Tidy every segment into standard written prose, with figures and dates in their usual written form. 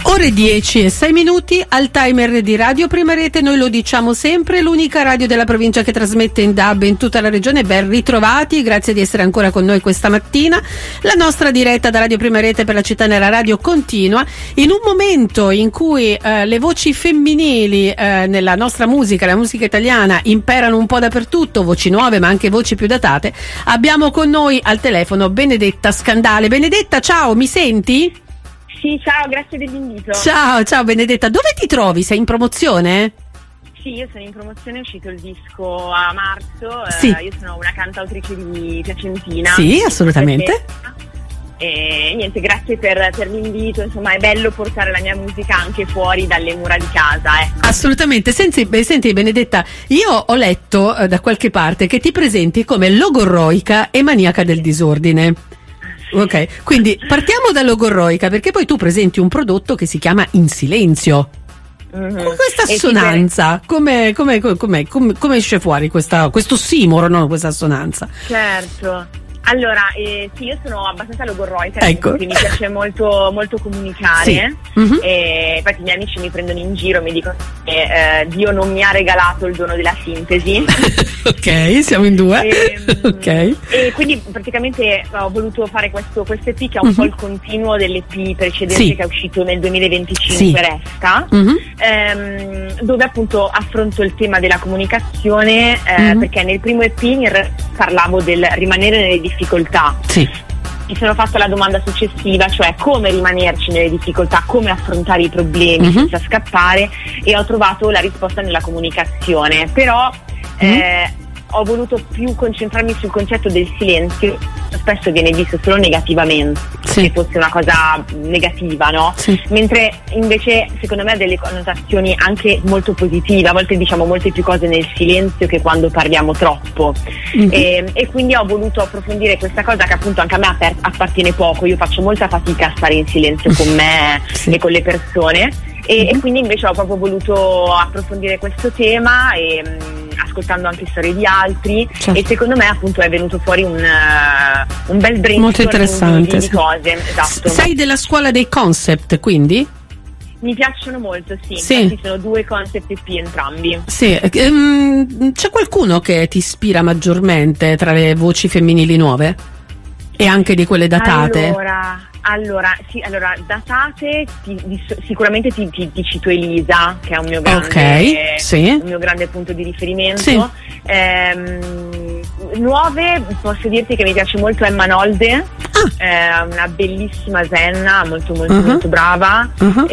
Ore 10:06 al timer di Radio Prima Rete. Noi lo diciamo sempre, l'unica radio della provincia che trasmette in DAB in tutta la regione. Ben ritrovati, grazie di essere ancora con noi questa mattina. La nostra diretta da Radio Prima Rete per la città nella radio continua in un momento in cui le voci femminili nella nostra musica, la musica italiana, imperano un po' dappertutto, voci nuove ma anche voci più datate. Abbiamo con noi al telefono Benedetta Scandale. Benedetta, ciao, mi senti? Sì, ciao, grazie dell'invito. Ciao Benedetta, dove ti trovi? Sei in promozione? Sì, io sono in promozione, è uscito il disco a marzo, sì. Io sono una cantautrice di Piacentina. Sì, assolutamente. E niente, grazie per l'invito, insomma è bello portare la mia musica anche fuori dalle mura di casa. Assolutamente. Senti Benedetta, io ho letto da qualche parte che ti presenti come logorroica e maniaca del disordine. Ok, quindi partiamo da logorroica, perché poi tu presenti un prodotto che si chiama In Silenzio. Con questa assonanza, come esce fuori questo simoro, no? Questa assonanza? Certo. Allora, sì, io sono abbastanza logorroica, ecco. Quindi mi piace molto, molto comunicare. Sì. E infatti i miei amici mi prendono in giro, mi dicono che Dio non mi ha regalato il dono della sintesi. Ok, siamo in due. Okay. E quindi praticamente ho voluto fare questo EP che è un po' il continuo dell'EP precedente, sì. che è uscito nel 2025, sì. Resta, dove appunto affronto il tema della comunicazione, perché nel primo EP in realtà parlavo del rimanere nelle difficoltà. Sì. Mi sono fatta la domanda successiva, cioè come rimanerci nelle difficoltà, come affrontare i problemi senza scappare, e ho trovato la risposta nella comunicazione. Però ho voluto più concentrarmi sul concetto del silenzio, spesso viene visto solo negativamente, sì. se fosse una cosa negativa, no? Sì. Mentre invece secondo me ha delle connotazioni anche molto positive. A volte diciamo molte più cose nel silenzio che quando parliamo troppo. E quindi ho voluto approfondire questa cosa che appunto anche a me appartiene poco. Io faccio molta fatica a stare in silenzio con me sì. e con le persone, e quindi invece ho proprio voluto approfondire questo tema ascoltando anche storie di altri, certo. E secondo me appunto è venuto fuori un bel brainstorming molto interessante, di cose. Esatto. Sei della scuola dei concept, quindi? Mi piacciono molto, sì. Sì. Infatti sono due concept EP entrambi. Sì. C'è qualcuno che ti ispira maggiormente tra le voci femminili nuove? E anche di quelle datate? Allora, datate sicuramente ti cito Elisa, che è un mio grande, un mio grande punto di riferimento. Sì. Nuove posso dirti che mi piace molto Emma Nolde, una bellissima Senna, molto molto brava.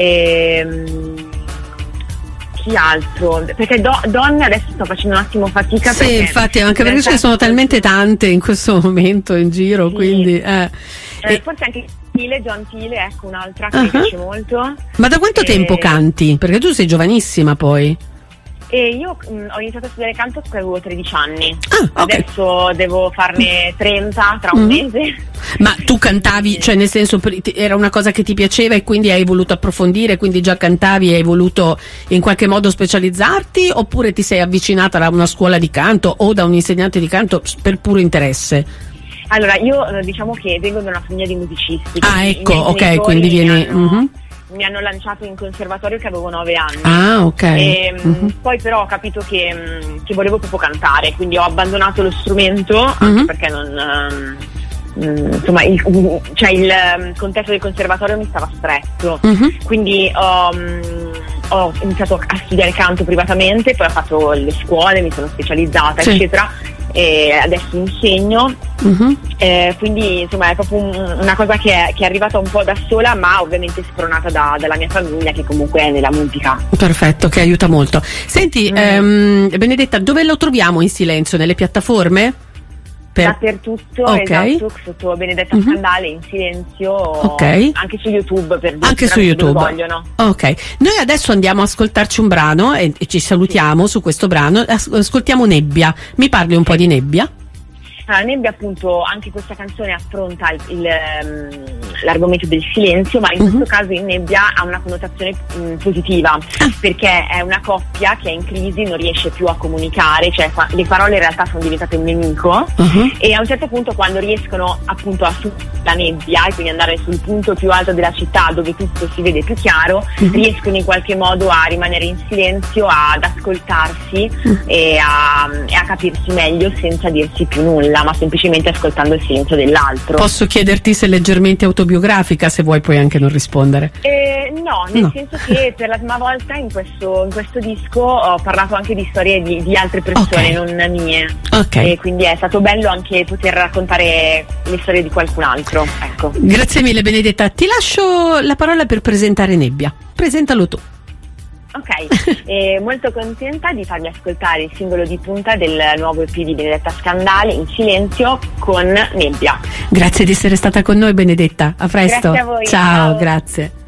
Chi altro? Perché donne adesso sto facendo un attimo fatica. Sì, infatti, anche perché ce ne sono talmente tante in questo momento in giro, sì. Quindi forse anche John Thiele, ecco un'altra che mi piace molto. Ma da quanto tempo canti? Perché tu sei giovanissima poi. E io ho iniziato a studiare canto quando avevo 13 anni. Okay. Adesso devo farne 30 tra un mese. Ma tu cantavi, cioè nel senso era una cosa che ti piaceva e quindi hai voluto approfondire, quindi già cantavi e hai voluto in qualche modo specializzarti, oppure ti sei avvicinata a una scuola di canto o da un insegnante di canto per puro interesse? Allora, io diciamo che vengo da una famiglia di musicisti. Ecco, ok, quindi vieni. Mi hanno lanciato in conservatorio che avevo 9 anni. Ok. E poi però ho capito che volevo proprio cantare, quindi ho abbandonato lo strumento, anche perché insomma il contesto del conservatorio mi stava stretto. Quindi ho iniziato a studiare canto privatamente, poi ho fatto le scuole, mi sono specializzata, sì. eccetera. E adesso insegno, quindi insomma è proprio una cosa che è arrivata un po' da sola, ma ovviamente spronata dalla mia famiglia, che comunque è nella musica. Perfetto, che aiuta molto. Senti, Benedetta, dove lo troviamo In Silenzio? Nelle piattaforme? Dappertutto, esatto, sotto Benedetta Scandale, In Silenzio, anche su YouTube, per dire, anche su YouTube. Vogliono. Ok, noi adesso andiamo a ascoltarci un brano e ci salutiamo su questo brano. Ascoltiamo Nebbia. Mi parli un po' di Nebbia? Nebbia, appunto, anche questa canzone affronta l'argomento del silenzio, ma in questo caso in Nebbia ha una connotazione positiva, perché è una coppia che è in crisi, non riesce più a comunicare, cioè le parole in realtà sono diventate un nemico, e a un certo punto, quando riescono appunto a la nebbia e quindi andare sul punto più alto della città dove tutto si vede più chiaro, riescono in qualche modo a rimanere in silenzio, ad ascoltarsi e a capirsi meglio senza dirsi più nulla, ma semplicemente ascoltando il silenzio dell'altro. Posso chiederti se è leggermente autobiografica, se vuoi puoi anche non rispondere. No, nel senso che per la prima volta in questo disco ho parlato anche di storie di altre persone, non mie. E quindi è stato bello anche poter raccontare le storie di qualcun altro. Ecco. Grazie mille Benedetta, ti lascio la parola per presentare Nebbia. Presentalo tu. Ok, molto contenta di farvi ascoltare il singolo di punta del nuovo EP di Benedetta Scandali, In silenzio, con Nebbia. Grazie di essere stata con noi Benedetta, a presto. Grazie a voi. Ciao. Grazie.